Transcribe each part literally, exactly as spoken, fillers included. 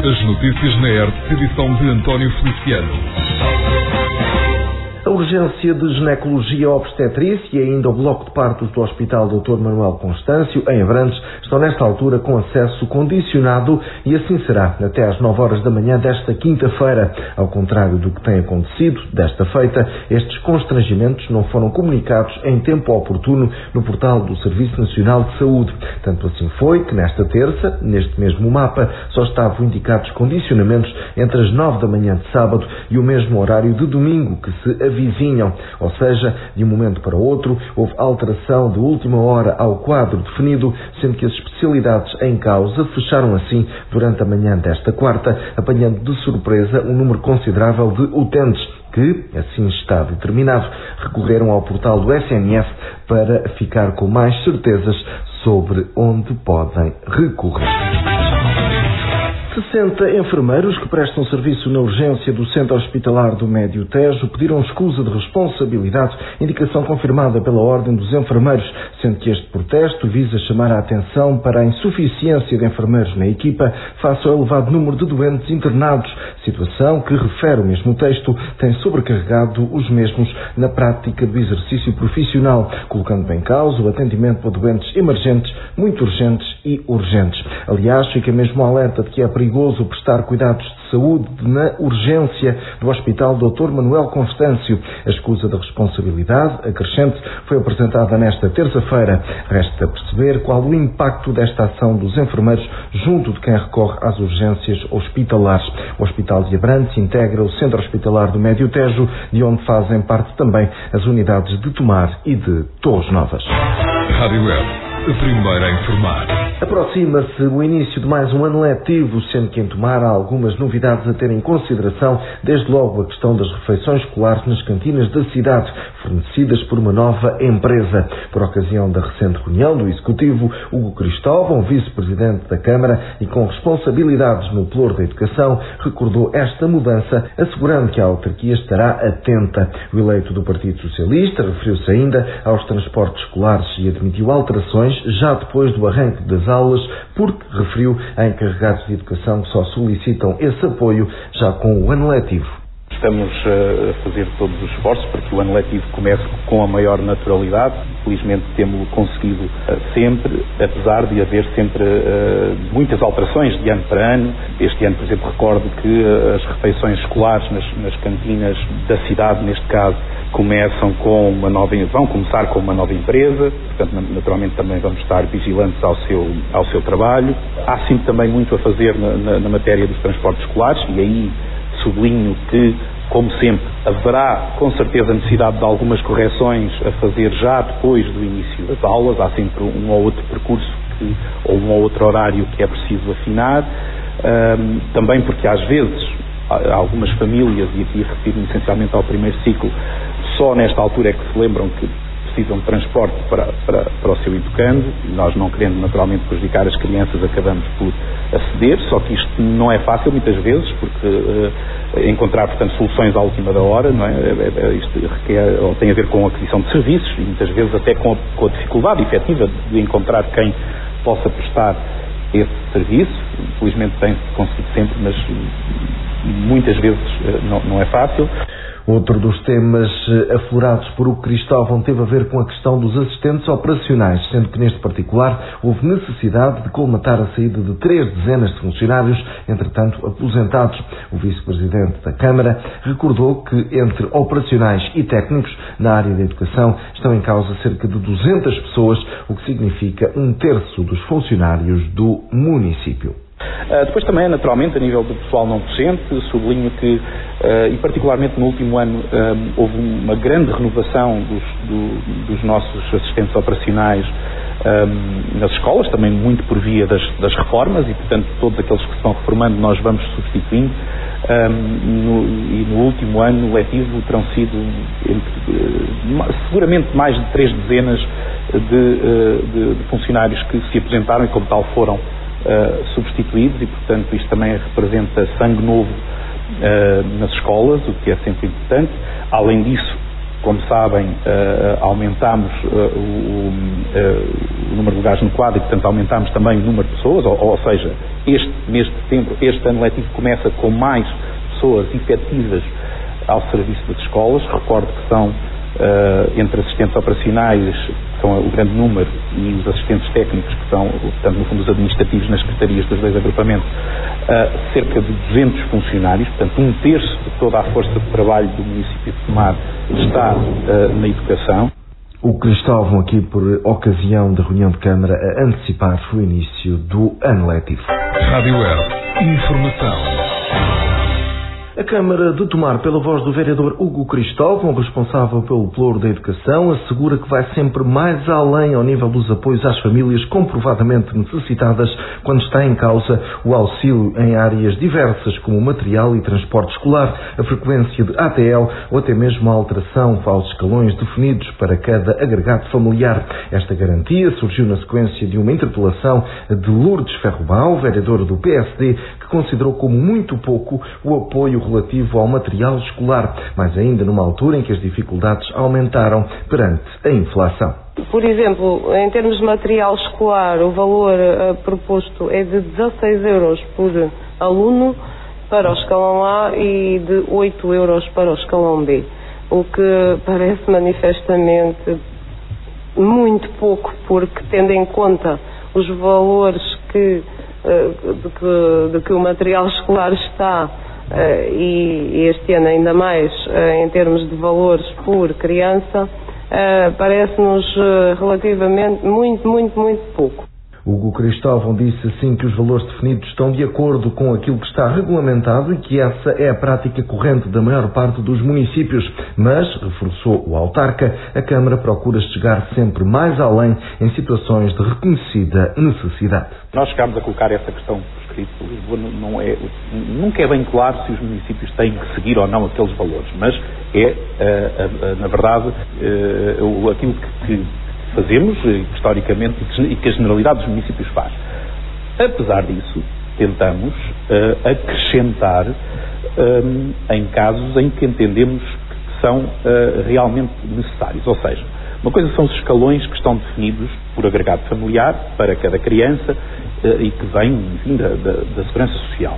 As notícias na R T P, edição de António Feliciano. A urgência de ginecologia obstetrícia e ainda o bloco de partos do Hospital doutor Manuel Constâncio, em Abrantes, estão nesta altura com acesso condicionado e assim será até às nove horas da manhã desta quinta-feira. Ao contrário do que tem acontecido desta feita, estes constrangimentos não foram comunicados em tempo oportuno no portal do Serviço Nacional de Saúde. Tanto assim foi que nesta terça, neste mesmo mapa, só estavam indicados condicionamentos entre as nove da manhã de sábado e o mesmo horário de domingo que se avizinham, ou seja, de um momento para o outro, houve alteração de última hora ao quadro definido, sendo que as especialidades em causa fecharam assim durante a manhã desta quarta, apanhando de surpresa um número considerável de utentes que, assim está determinado, recorreram ao portal do S N S para ficar com mais certezas sobre onde podem recorrer. sessenta enfermeiros que prestam serviço na urgência do Centro Hospitalar do Médio Tejo pediram escusa de responsabilidade, indicação confirmada pela Ordem dos Enfermeiros, sendo que este protesto visa chamar a atenção para a insuficiência de enfermeiros na equipa face ao elevado número de doentes internados, situação que, refere o mesmo texto, tem sobrecarregado os mesmos na prática do exercício profissional, colocando em causa o atendimento a doentes emergentes, muito urgentes e urgentes. Aliás, fica mesmo alerta de que é perigoso prestar cuidados de saúde na urgência do Hospital doutor Manuel Constâncio. A escusa da responsabilidade acrescente foi apresentada nesta terça-feira. Resta perceber qual o impacto desta ação dos enfermeiros junto de quem recorre às urgências hospitalares. O Hospital de Abrantes integra o Centro Hospitalar do Médio Tejo, de onde fazem parte também as unidades de Tomar e de Torres Novas. Rádio Web, a primeira a informar. Aproxima-se o início de mais um ano letivo, sendo que em Tomar há algumas novidades a ter em consideração, desde logo a questão das refeições escolares nas cantinas da cidade, fornecidas por uma nova empresa. Por ocasião da recente reunião do Executivo, Hugo Cristóvão, vice-presidente da Câmara e com responsabilidades no Pelouro da Educação, recordou esta mudança, assegurando que a autarquia estará atenta. O eleito do Partido Socialista referiu-se ainda aos transportes escolares e admitiu alterações já depois do arranque das aulas, porque referiu a encarregados de educação que só solicitam esse apoio já com o ano letivo. Estamos a fazer todos os esforços para que o ano letivo comece com a maior naturalidade. Felizmente temos conseguido sempre, apesar de haver sempre uh, muitas alterações de ano para ano. Este ano, por exemplo, recordo que as refeições escolares nas, nas cantinas da cidade, neste caso, começam com uma nova, vão começar com uma nova empresa, portanto, naturalmente também vamos estar vigilantes ao seu, ao seu trabalho. Há sim também muito a fazer na, na, na matéria dos transportes escolares e aí sublinho que, como sempre, haverá com certeza necessidade de algumas correções a fazer já depois do início das aulas. Há sempre um ou outro percurso que, ou um ou outro horário que é preciso afinar, um, também porque às vezes algumas famílias, e aqui refiro-me essencialmente ao primeiro ciclo, só nesta altura é que se lembram que precisam de transporte para, para, para o seu educando. Nós, não querendo naturalmente prejudicar as crianças, acabamos por aceder, só que isto não é fácil muitas vezes, porque uh, encontrar, portanto, soluções à última da hora, não é? Isto requer, ou tem a ver com a aquisição de serviços, e muitas vezes até com a, com a dificuldade efetiva de encontrar quem possa prestar esse serviço. Infelizmente tem-se conseguido sempre, mas muitas vezes uh, não, não é fácil. Outro dos temas aflorados por Hugo Cristóvão teve a ver com a questão dos assistentes operacionais, sendo que neste particular houve necessidade de colmatar a saída de três dezenas de funcionários, entretanto aposentados. O vice-presidente da Câmara recordou que entre operacionais e técnicos na área da educação estão em causa cerca de duzentas pessoas, o que significa um terço dos funcionários do município. Uh, depois também, naturalmente, a nível do pessoal não docente, sublinho que, uh, e particularmente no último ano, um, houve uma grande renovação dos, do, dos nossos assistentes operacionais um, nas escolas, também muito por via das, das reformas, e portanto todos aqueles que se estão reformando nós vamos substituindo. Um, no, e no último ano letivo terão sido entre, uh, seguramente mais de três dezenas de, uh, de, de funcionários que se aposentaram e como tal foram Uh, substituídos, e portanto isto também representa sangue novo uh, nas escolas, o que é sempre importante. Além disso, como sabem, uh, aumentámos uh, o, uh, o número de lugares no quadro e portanto aumentámos também o número de pessoas, ou, ou seja, este mês de setembro, este ano letivo começa com mais pessoas efetivas ao serviço das escolas. Recordo que são uh, entre assistentes operacionais, que são o grande número, e os assistentes técnicos, que são, portanto, no fundo, os administrativos nas secretarias dos dois agrupamentos, uh, cerca de duzentos funcionários, portanto, um terço de toda a força de trabalho do município de Tomar está uh, na educação. O Cristóvão aqui por ocasião da reunião de Câmara a antecipar o início do ano letivo. Rádio Web. Informação. A Câmara de Tomar, pela voz do vereador Hugo Cristóvão, responsável pelo Pluro da Educação, assegura que vai sempre mais além ao nível dos apoios às famílias comprovadamente necessitadas quando está em causa o auxílio em áreas diversas como material e transporte escolar, a frequência de A T L ou até mesmo a alteração aos escalões definidos para cada agregado familiar. Esta garantia surgiu na sequência de uma interpelação de Lourdes Ferrobal, vereadora do P S D, que considerou como muito pouco o apoio relativo ao material escolar, mas ainda numa altura em que as dificuldades aumentaram perante a inflação. Por exemplo, em termos de material escolar, o valor uh, proposto é de dezasseis euros por aluno para o escalão A e de oito euros para o escalão B, o que parece manifestamente muito pouco, porque tendo em conta os valores que, uh, de, que, de que o material escolar está, Uh, e este ano ainda mais uh, em termos de valores por criança, uh, parece-nos uh, relativamente muito, muito, muito pouco. Hugo Cristóvão disse assim que os valores definidos estão de acordo com aquilo que está regulamentado e que essa é a prática corrente da maior parte dos municípios, mas, reforçou o autarca, a Câmara procura chegar sempre mais além em situações de reconhecida necessidade. Nós chegámos a colocar essa questão por escrito. Lisboa não é, nunca é bem claro se os municípios têm que seguir ou não aqueles valores, mas é, na verdade, aquilo que fazemos, historicamente, e que a generalidade dos municípios faz. Apesar disso, tentamos uh, acrescentar um, em casos em que entendemos que são uh, realmente necessários. Ou seja, uma coisa são os escalões que estão definidos por agregado familiar para cada criança uh, e que vêm, enfim, da, da, da Segurança Social.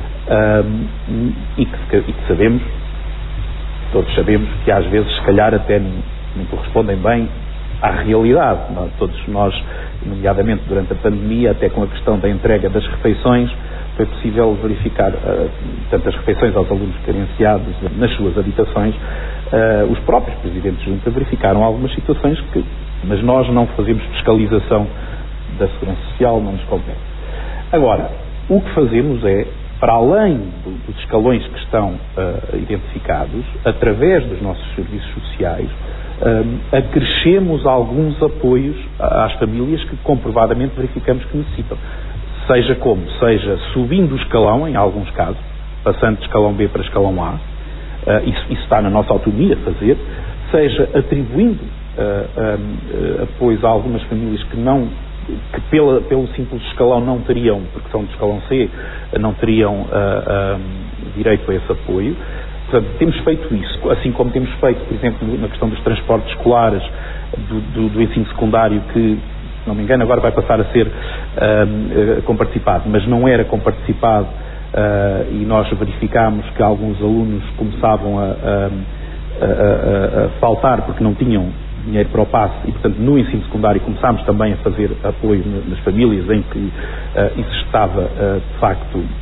Um, e, que, e que sabemos, todos sabemos, que às vezes, se calhar, até não, não correspondem bem à realidade. Nós, todos nós, nomeadamente durante a pandemia, até com a questão da entrega das refeições, foi possível verificar uh, tanto as refeições aos alunos carenciados nas suas habitações. Uh, os próprios presidentes de junta verificaram algumas situações que, mas nós não fazemos fiscalização da Segurança Social, não nos compete. Agora, o que fazemos é, para além do, dos escalões que estão uh, identificados, através dos nossos serviços sociais, Uh, acrescemos alguns apoios às famílias que comprovadamente verificamos que necessitam. Seja como? Seja subindo o escalão, em alguns casos, passando de escalão B para escalão A, uh, isso, isso está na nossa autonomia fazer, seja atribuindo uh, uh, apoios a algumas famílias que não, que pela, pelo simples escalão não teriam, porque são de escalão C, não teriam uh, uh, direito a esse apoio. Portanto, temos feito isso, assim como temos feito, por exemplo, na questão dos transportes escolares do, do, do ensino secundário, que, se não me engano, agora vai passar a ser uh, comparticipado, mas não era comparticipado uh, e nós verificámos que alguns alunos começavam a, a, a, a faltar porque não tinham dinheiro para o passe e, portanto, no ensino secundário começámos também a fazer apoio nas famílias em que uh, isso estava, uh, de facto, uh,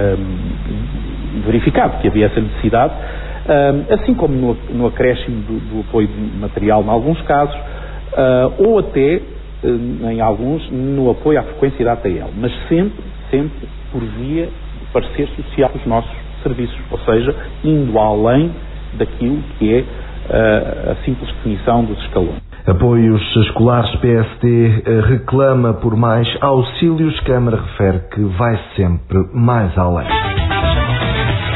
um, verificado, que havia essa necessidade, uh, assim como no, no acréscimo do, do apoio material em alguns casos, uh, ou até, uh, em alguns, no apoio à frequência da A T L, mas sempre, sempre por via de parecer social dos nossos serviços, ou seja, indo além daquilo que é a simples definição dos escalões. Apoios escolares. P S D reclama por mais auxílios. Câmara refere que vai sempre mais além.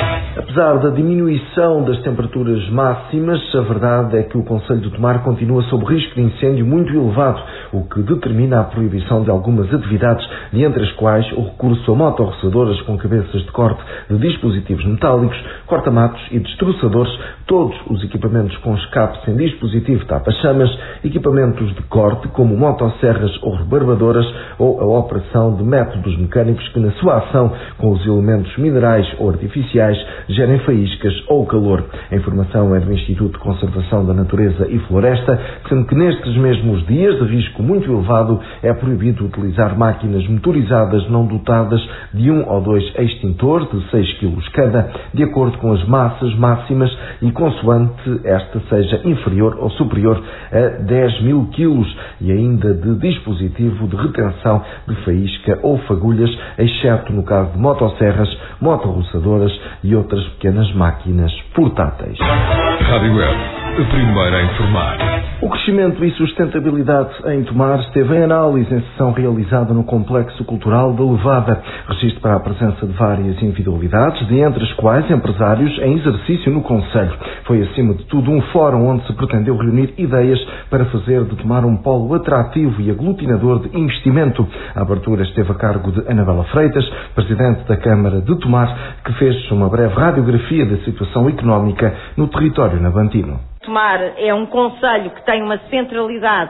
Apesar da diminuição das temperaturas máximas, a verdade é que o concelho de Tomar continua sob risco de incêndio muito elevado, o que determina a proibição de algumas atividades, dentre as quais o recurso a motorroçadoras com cabeças de corte de dispositivos metálicos, corta-matos e destroçadores, todos os equipamentos com escape sem dispositivo tapa-chamas, equipamentos de corte como motosserras ou rebarbadoras ou a operação de métodos mecânicos que na sua ação com os elementos minerais ou artificiais gerem faíscas ou calor. A informação é do Instituto de Conservação da Natureza e Floresta, sendo que nestes mesmos dias de risco muito elevado é proibido utilizar máquinas motorizadas não dotadas de um ou dois extintores de seis quilos cada, de acordo com as massas máximas e consoante esta seja inferior ou superior a dez mil quilos, e ainda de dispositivo de retenção de faísca ou fagulhas, exceto no caso de motosserras, motorroçadoras e outras pequenas máquinas portáteis. Rádio Web, a primeira a informar. O crescimento e sustentabilidade em Tomar esteve em análise em sessão realizada no Complexo Cultural da Levada, registro para a presença de várias individualidades, dentre as quais empresários em exercício no concelho. Foi, acima de tudo, um fórum onde se pretendeu reunir ideias para fazer de Tomar um polo atrativo e aglutinador de investimento. A abertura esteve a cargo de Anabela Freitas, presidente da Câmara de Tomar, que fez uma breve radiografia da situação económica no território navantino. Tomar é um concelho que tem uma centralidade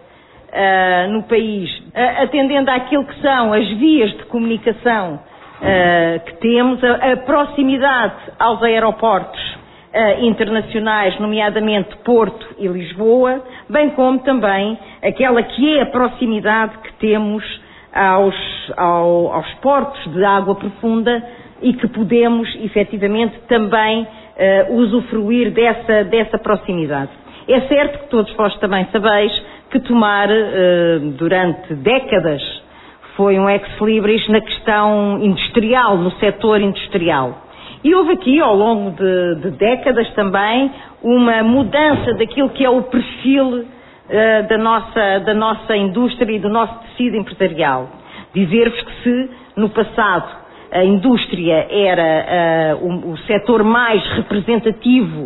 uh, no país, uh, atendendo àquilo que são as vias de comunicação uh, que temos, a, a proximidade aos aeroportos uh, internacionais, nomeadamente Porto e Lisboa, bem como também aquela que é a proximidade que temos aos, ao, aos portos de água profunda e que podemos, efetivamente, também Uh, usufruir dessa, dessa proximidade. É certo que todos vós também sabeis que Tomar, uh, durante décadas, foi um ex-libris na questão industrial, no setor industrial. E houve aqui, ao longo de, de décadas também, uma mudança daquilo que é o perfil uh, da, nossa, da nossa indústria e do nosso tecido empresarial. Dizer-vos que se, no passado, a indústria era uh, o, o setor mais representativo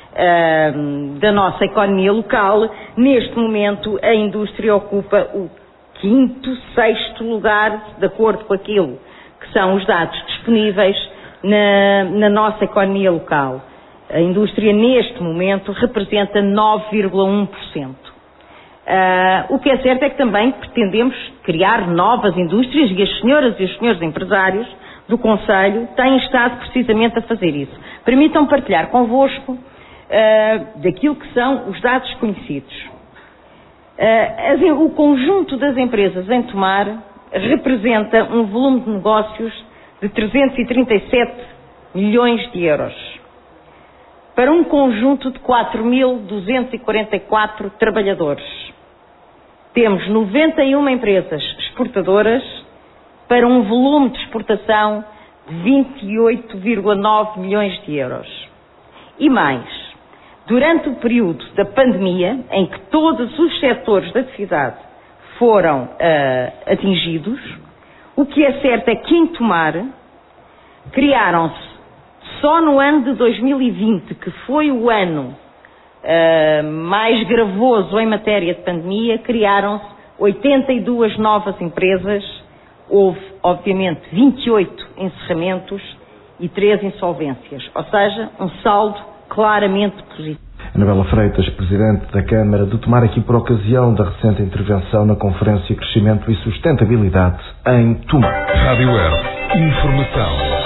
uh, da nossa economia local, neste momento a indústria ocupa o quinto, sexto lugar, de acordo com aquilo que são os dados disponíveis na, na nossa economia local. A indústria neste momento representa nove vírgula um por cento. Uh, o que é certo é que também pretendemos criar novas indústrias e as senhoras e os senhores empresários do concelho têm estado precisamente a fazer isso. Permitam partilhar convosco uh, daquilo que são os dados conhecidos. Uh, as, o conjunto das empresas em Tomar representa um volume de negócios de trezentos e trinta e sete milhões de euros, para um conjunto de quatro mil duzentos e quarenta e quatro trabalhadores. Temos noventa e uma empresas exportadoras, para um volume de exportação de vinte e oito vírgula nove milhões de euros. E mais, durante o período da pandemia, em que todos os setores da atividade foram uh, atingidos, o que é certo é que em Tomar criaram-se, só no ano de dois mil e vinte, que foi o ano uh, mais gravoso em matéria de pandemia, criaram-se oitenta e duas novas empresas. Houve, obviamente, vinte e oito encerramentos e três insolvências, ou seja, um saldo claramente positivo. Anabela Freitas, presidente da Câmara de Tomar, aqui por ocasião da recente intervenção na Conferência Crescimento e Sustentabilidade em Tomar. Rádio Web, informação.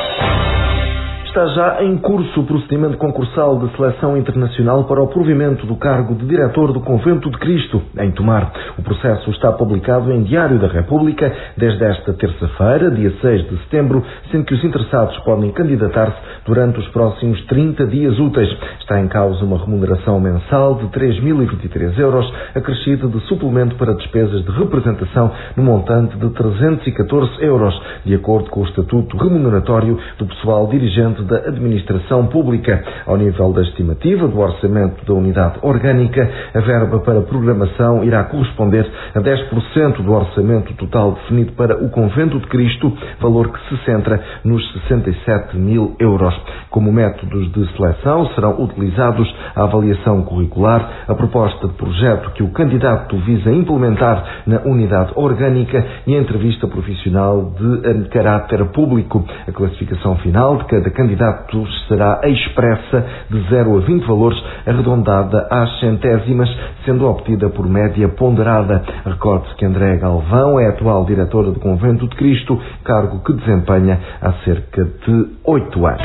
Está já em curso o procedimento concursal de seleção internacional para o provimento do cargo de diretor do Convento de Cristo, em Tomar. O processo está publicado em Diário da República desde esta terça-feira, dia seis de setembro, sendo que os interessados podem candidatar-se durante os próximos trinta dias úteis. Está em causa uma remuneração mensal de três mil e vinte e três euros, acrescida de suplemento para despesas de representação no montante de trezentos e catorze euros, de acordo com o Estatuto Remuneratório do Pessoal Dirigente da administração pública. Ao nível da estimativa do orçamento da unidade orgânica, a verba para programação irá corresponder a dez por cento do orçamento total definido para o Convento de Cristo, valor que se centra nos sessenta e sete mil euros. Como métodos de seleção serão utilizados a avaliação curricular, a proposta de projeto que o candidato visa implementar na unidade orgânica e a entrevista profissional de caráter público. A classificação final de cada candidato será expressa de zero a vinte valores, arredondada às centésimas, sendo obtida por média ponderada. Recorde-se que André Galvão é atual diretora do Convento de Cristo, cargo que desempenha há cerca de oito anos.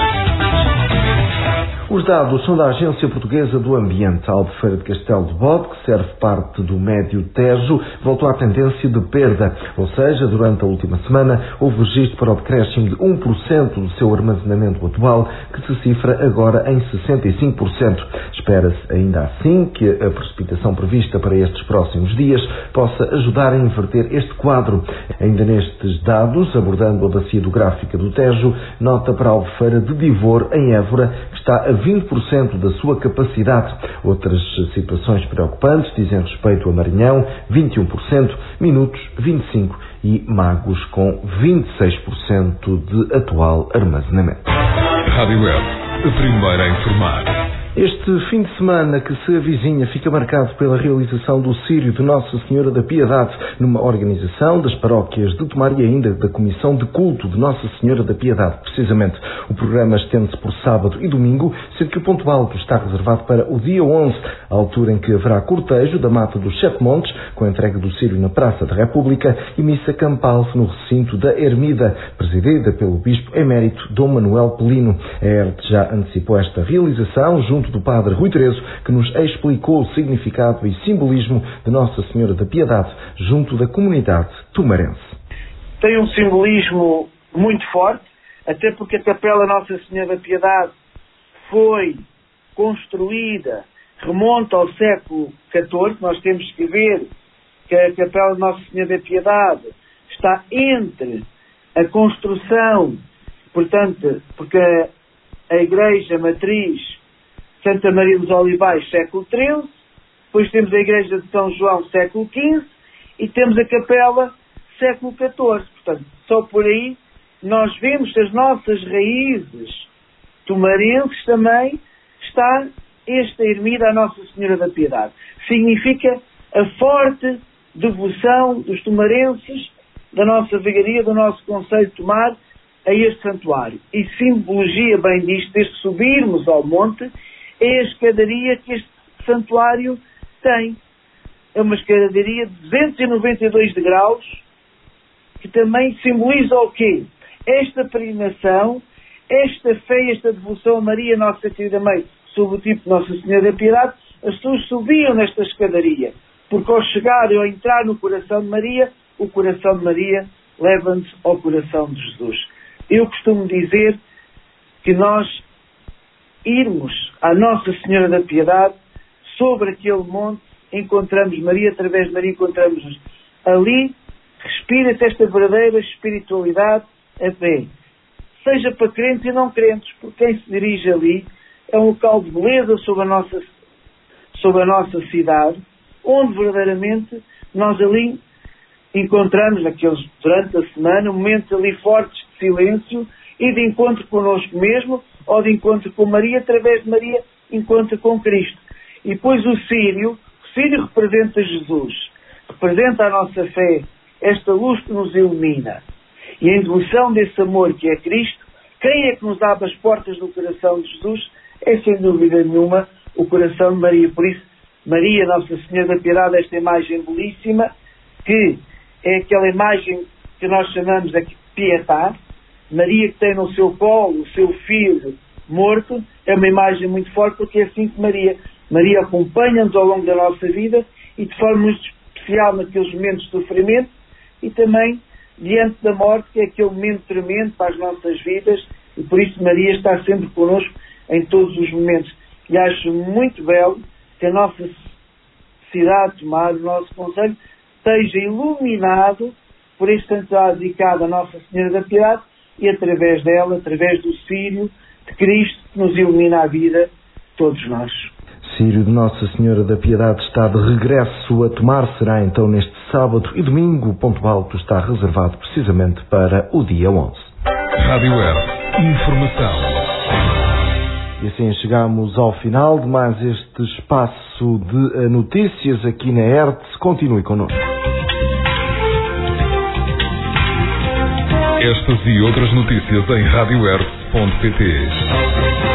Os dados são da Agência Portuguesa do Ambiente. A Albufeira de Castelo de Bode, que serve parte do Médio Tejo, voltou à tendência de perda, ou seja, durante a última semana houve registro para o decréscimo de um por cento do seu armazenamento atual, que se cifra agora em sessenta e cinco por cento. Espera-se ainda assim que a precipitação prevista para estes próximos dias possa ajudar a inverter este quadro. Ainda nestes dados, abordando a bacia hidrográfica do Tejo, nota para a Albufeira de Divor, em Évora, que está a vinte por cento da sua capacidade. Outras situações preocupantes dizem respeito a Maranhão, vinte e um por cento, Minutos, vinte e cinco por cento e Magos, com vinte e seis por cento de atual armazenamento. Rádio Web, a primeira a informar. Este fim de semana que se avizinha fica marcado pela realização do Círio de Nossa Senhora da Piedade, numa organização das paróquias de Tomar e ainda da Comissão de Culto de Nossa Senhora da Piedade. Precisamente, o programa estende-se por sábado e domingo, sendo que o ponto alto está reservado para o dia onze, a altura em que haverá cortejo da Mata dos Sete Montes, com a entrega do Círio na Praça da República e missa campal no recinto da Ermida, presidida pelo Bispo Emérito Dom Manuel Pelino. A E R T já antecipou esta realização junto do Padre Rui Terezo, que nos explicou o significado e simbolismo de Nossa Senhora da Piedade junto da comunidade tomarense. Tem um simbolismo muito forte, até porque a Capela Nossa Senhora da Piedade foi construída, remonta ao século catorze. Nós temos que ver que a Capela Nossa Senhora da Piedade está entre a construção, portanto, porque a, a Igreja Matriz Santa Maria dos Olivais, século treze, depois temos a Igreja de São João, século quinze, e temos a Capela, século catorze. Portanto, só por aí nós vemos que as nossas raízes tomarenses também está esta ermida à Nossa Senhora da Piedade. Significa a forte devoção dos tomarenses, da nossa vigaria, do nosso concelho de Tomar, a este santuário. E simbologia bem disto, desde subirmos ao monte, é a escadaria que este santuário tem. É uma escadaria de duzentos e noventa e dois degraus, que também simboliza o quê? Esta peregrinação, esta fé, esta devoção a Maria, Nossa Querida Mãe, sob o tipo de Nossa Senhora da Piedade. As pessoas subiam nesta escadaria, porque ao chegar ou entrar no coração de Maria, o coração de Maria leva-nos ao coração de Jesus. Eu costumo dizer que nós irmos à Nossa Senhora da Piedade, sobre aquele monte, encontramos Maria, através de Maria encontramos-nos. Ali respira-se esta verdadeira espiritualidade, a fé. Seja para crentes e não crentes, porque quem se dirige ali é um local de beleza sobre a nossa, sobre a nossa cidade, onde verdadeiramente nós ali encontramos, naqueles, durante a semana, momentos ali fortes de silêncio e de encontro connosco mesmo, ou de encontro com Maria, através de Maria, encontro com Cristo. E depois o Círio, o Círio representa Jesus, representa a nossa fé, esta luz que nos ilumina. E em devoção desse amor que é Cristo, quem é que nos abre as portas do coração de Jesus? É sem dúvida nenhuma o coração de Maria. Por isso, Maria, Nossa Senhora da Piedade, esta imagem belíssima, que é aquela imagem que nós chamamos de Pietà, Maria que tem no seu colo o seu filho morto, é uma imagem muito forte, porque é assim que Maria, Maria acompanha-nos ao longo da nossa vida e de forma muito especial naqueles momentos de sofrimento e também diante da morte, que é aquele momento tremendo para as nossas vidas, e por isso Maria está sempre connosco em todos os momentos. E acho muito belo que a nossa cidade de Tomar, o nosso concelho, esteja iluminado por este santuário dedicado a Nossa Senhora da Piedade, e através dela, através do Círio, de Cristo que nos ilumina a vida, todos nós. Círio de Nossa Senhora da Piedade está de regresso a tomar, será então neste sábado, e domingo o ponto alto está reservado precisamente para o dia onze. Rádio Hertz, informação. E assim chegamos ao final de mais este espaço de notícias aqui na Hertz. Continue connosco. Estas e outras notícias em rádio hertz ponto pt.